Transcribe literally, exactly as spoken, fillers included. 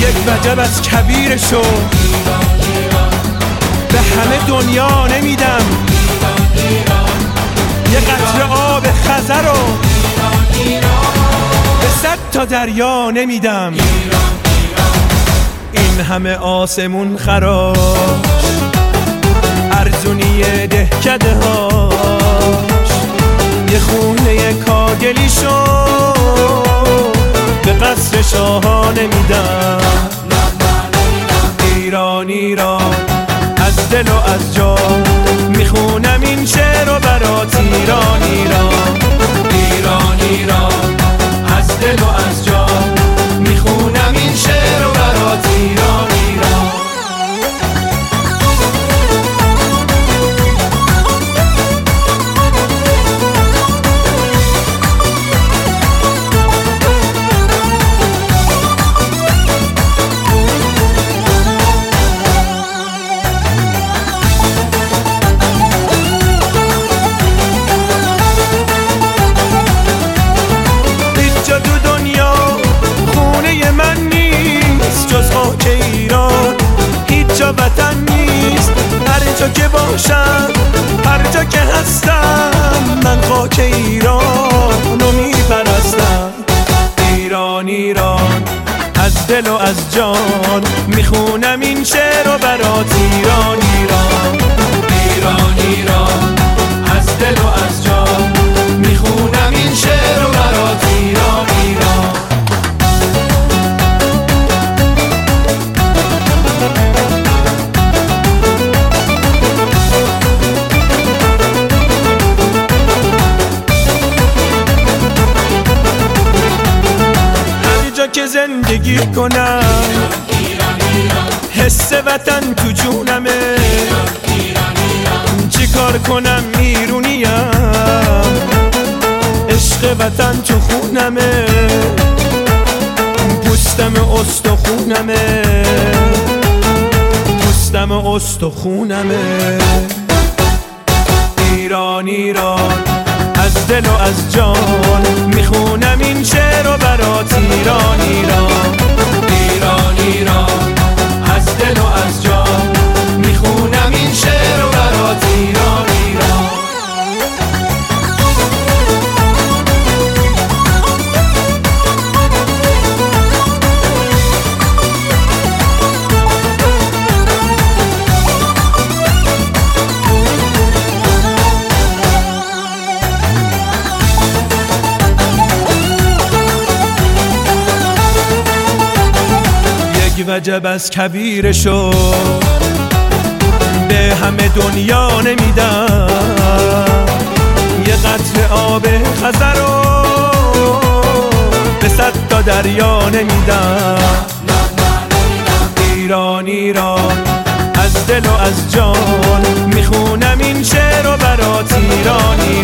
یک وجب از کبیرشو به همه دنیا نمیدم، یه قطره آب خزر رو به صد تا دریا نمیدم. این همه آسمون خراش ارزونی دهکده هاش، یه خونه کاگلی شو به قصر شاها نمیدم. ایران ایران از دل و از جان میخونم این شعر رو برات. ایران ایران ایران ایران از دل و از جان میخونم این شعر رو برات. ایران ایران وطن نیست، هر جا که باشم هر جا که هستم من خاک ایران رو میپرستم. ایران ایران از دل و از جان میخونم این شعر رو برات. ایران ایران ایران ایران از دل و از جان میخونم این شعر رو برات. ایران ایران که زندگی کنم حس وطن تو جونمه، چی کار کنم ایرونیم عشق وطن تو خونمه، پوستم استخونمه پوستم استخونمه. ایران ایران از دل و از جان میخونم این شعر رو برات. ایران ایران ایران ایران از دل و از جان میخونم این شعر رو برات. ایران ایران وجب از کبیرشو به همه دنیا نمیدم، یه قطره آب خزر رو به صد تا دریا نمیدم. ایران ایران از دل و از جان میخونم این شعر رو برات. ایران